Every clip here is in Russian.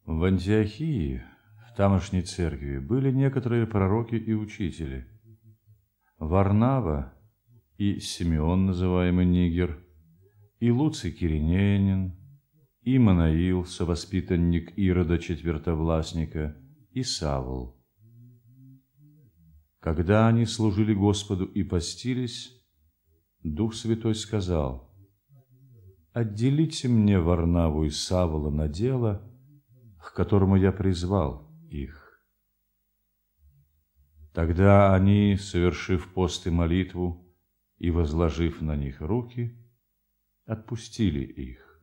В Антиохии, в тамошней церкви, были некоторые пророки и учители. Варнава и Симеон, называемый Нигер, и Луций Киринеянин, и Манаил, совоспитанник Ирода Четвертовластника, и Савл. Когда они служили Господу и постились, Дух Святой сказал: «Отделите мне Варнаву и Савла на дело, к которому я призвал их». Тогда они, совершив пост и молитву и возложив на них руки, отпустили их.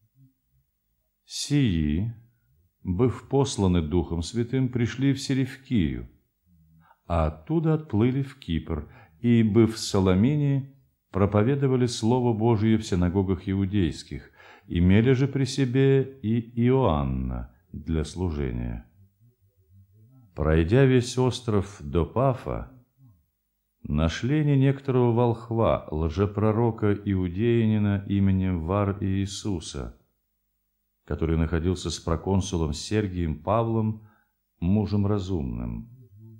Сии, быв посланы Духом Святым, пришли в Селевкию, а оттуда отплыли в Кипр, и, быв в Саламине, проповедовали Слово Божие в синагогах иудейских, имели же при себе и Иоанна для служения. Пройдя весь остров до Пафа, нашли они некоторого волхва, лжепророка иудеянина именем Вар Иисуса, который находился с проконсулом Сергием Павлом, мужем разумным.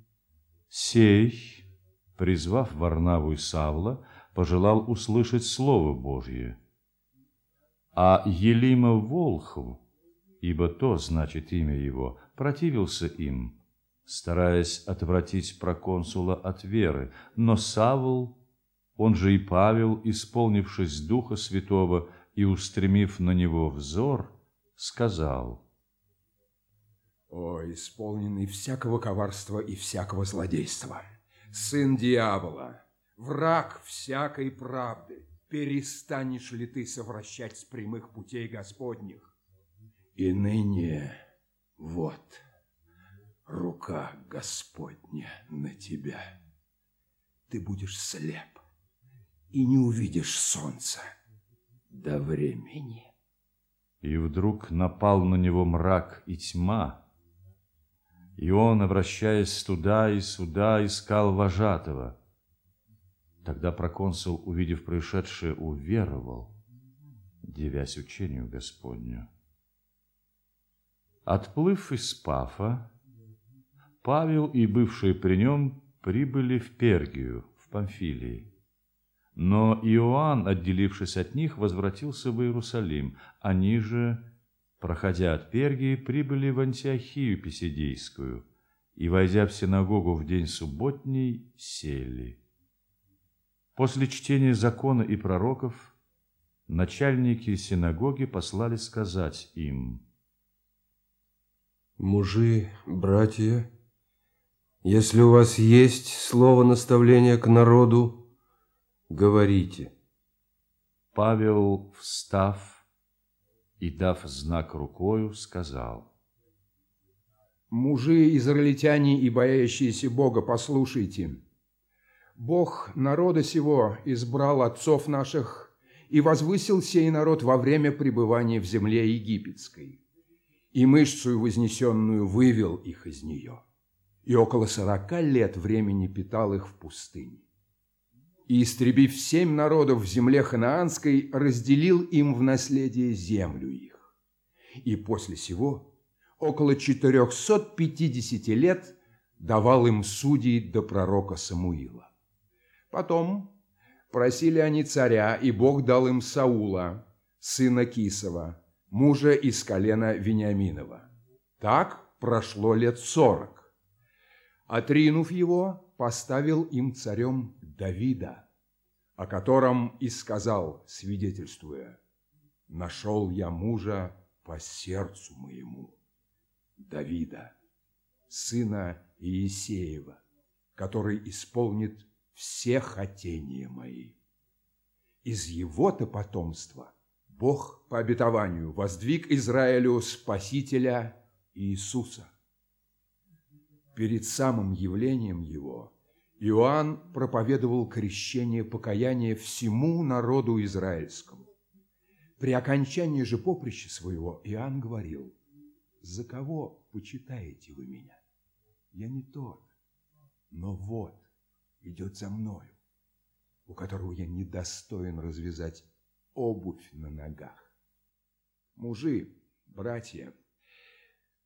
Сей, призвав Варнаву и Савла, пожелал услышать Слово Божье. А Елима Волхв, ибо то значит имя его, противился им, стараясь отвратить проконсула от веры. Но Савл, он же и Павел, исполнившись Духа Святого и устремив на него взор, сказал: «О, исполненный всякого коварства и всякого злодейства, сын дьявола, враг всякой правды, перестанешь ли ты совращать с прямых путей Господних? И ныне вот рука Господня на тебя. Ты будешь слеп и не увидишь солнца до времени». И вдруг напал на него мрак и тьма, и он, обращаясь туда и сюда, искал вожатого. Тогда проконсул, увидев происшедшее, уверовал, дивясь учению Господню. Отплыв из Пафа, Павел и бывшие при нем прибыли в Пергию, в Памфилии. Но Иоанн, отделившись от них, возвратился в Иерусалим. Они же, проходя от Пергии, прибыли в Антиохию Писидийскую и, войдя в синагогу в день субботний, сели. После чтения закона и пророков начальники синагоги послали сказать им: «Мужи, братья, если у вас есть слово наставления к народу, говорите». Павел, встав и дав знак рукою, сказал: «Мужи, израильтяне и боящиеся Бога, послушайте. Бог народа сего избрал отцов наших и возвысил сей народ во время пребывания в земле египетской, и мышцу вознесенную вывел их из нее, и около 40 лет времени питал их в пустыне. И, истребив 7 народов в земле ханаанской, разделил им в наследие землю их. И после сего около 450 лет давал им судей до пророка Самуила. Потом просили они царя, и Бог дал им Саула, сына Кисова, мужа из колена Вениаминова. Так прошло лет 40. Отринув его, поставил им царем Давида, о котором и сказал, свидетельствуя: «Нашел я мужа по сердцу моему, Давида, сына Иисеева, который исполнит все хотения мои». Из его-то потомства Бог по обетованию воздвиг Израилю Спасителя Иисуса. Перед самым явлением его Иоанн проповедовал крещение покаяния всему народу израильскому. При окончании же поприща своего Иоанн говорил: «За кого почитаете вы меня? Я не тот, но вот идет за мною, у которого я недостоин развязать обувь на ногах. Мужи, братья,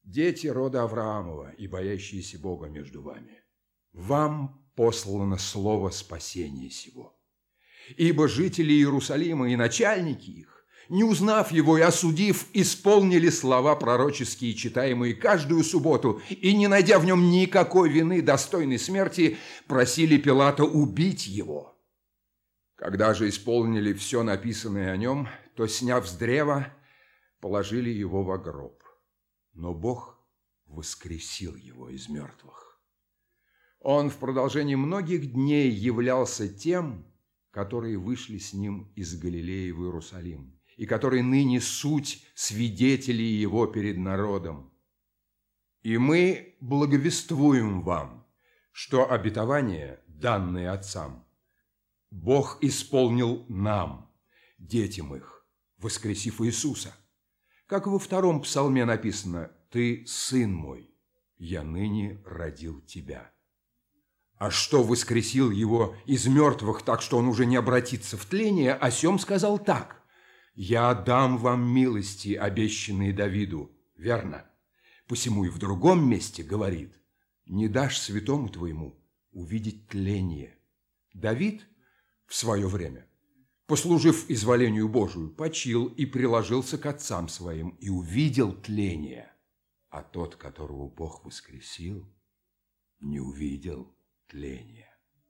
дети рода Авраамова и боящиеся Бога между вами, вам послано слово спасения сего. Ибо жители Иерусалима и начальники их, не узнав его и осудив, исполнили слова пророческие, читаемые каждую субботу, и, не найдя в нем никакой вины, достойной смерти, просили Пилата убить его. Когда же исполнили все написанное о нем, то, сняв с древа, положили его во гроб. Но Бог воскресил его из мертвых. Он в продолжении многих дней являлся тем, которые вышли с ним из Галилеи в Иерусалим, и которые ныне суть свидетелей его перед народом. И мы благовествуем вам, что обетование, данное отцам, Бог исполнил нам, детям их, воскресив Иисуса. Как во втором псалме написано: «Ты, сын мой, я ныне родил тебя». А что воскресил его из мертвых так, что он уже не обратится в тление, о сем сказал так: «Я дам вам милости, обещанные Давиду». Верно. Посему и в другом месте говорит: «Не дашь святому твоему увидеть тление». Давид в свое время, послужив изволению Божию, почил и приложился к отцам своим, и увидел тление. А тот, которого Бог воскресил, не увидел тления.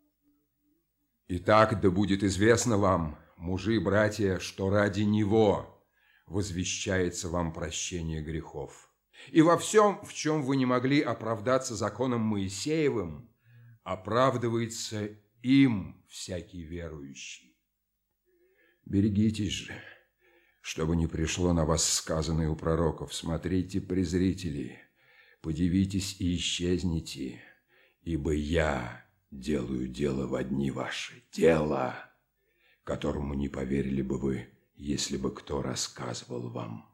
Итак, да будет известно вам, мужи и братья, что ради Него возвещается вам прощение грехов. И во всем, в чем вы не могли оправдаться законом Моисеевым, оправдывается им всякий верующий. Берегитесь же, чтобы не пришло на вас сказанное у пророков: смотрите, презрители, подивитесь и исчезните, ибо я делаю дело во дни ваши, дело, которому не поверили бы вы, если бы кто рассказывал вам.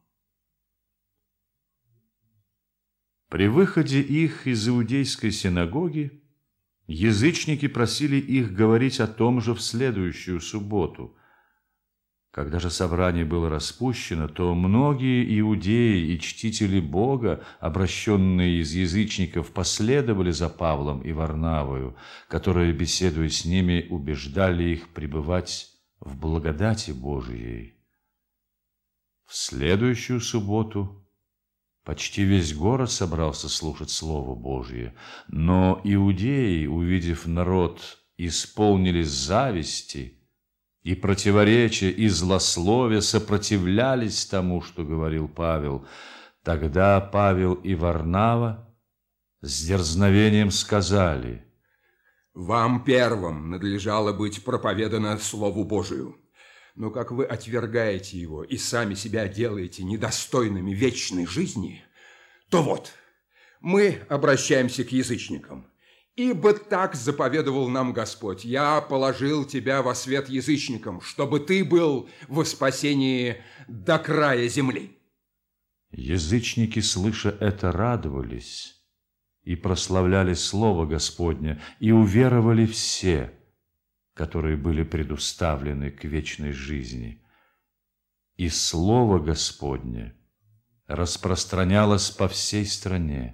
При выходе их из иудейской синагоги язычники просили их говорить о том же в следующую субботу. Когда же собрание было распущено, то многие иудеи и чтители Бога, обращенные из язычников, последовали за Павлом и Варнавою, которые, беседуя с ними, убеждали их пребывать в благодати Божией. В следующую субботу почти весь город собрался слушать Слово Божие, но иудеи, увидев народ, исполнились зависти и противоречия, и злословия, сопротивлялись тому, что говорил Павел. Тогда Павел и Варнава с дерзновением сказали: «Вам первым надлежало быть проповедано Слову Божию. Но как вы отвергаете его и сами себя делаете недостойными вечной жизни, то вот, мы обращаемся к язычникам. Ибо так заповедовал нам Господь: я положил тебя во свет язычникам, чтобы ты был во спасении до края земли». Язычники, слыша это, радовались и прославляли Слово Господне, и уверовали все, которые были предуставлены к вечной жизни. И Слово Господне распространялось по всей стране.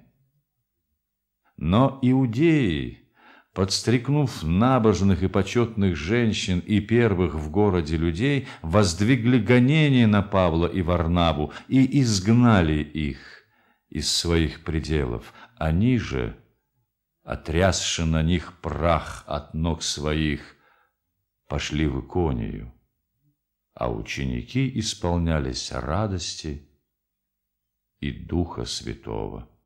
Но иудеи, подстрекнув набожных и почетных женщин и первых в городе людей, воздвигли гонение на Павла и Варнаву и изгнали их из своих пределов. Они же, отрясши на них прах от ног своих, пошли в Иконию, а ученики исполнялись радости и Духа Святого.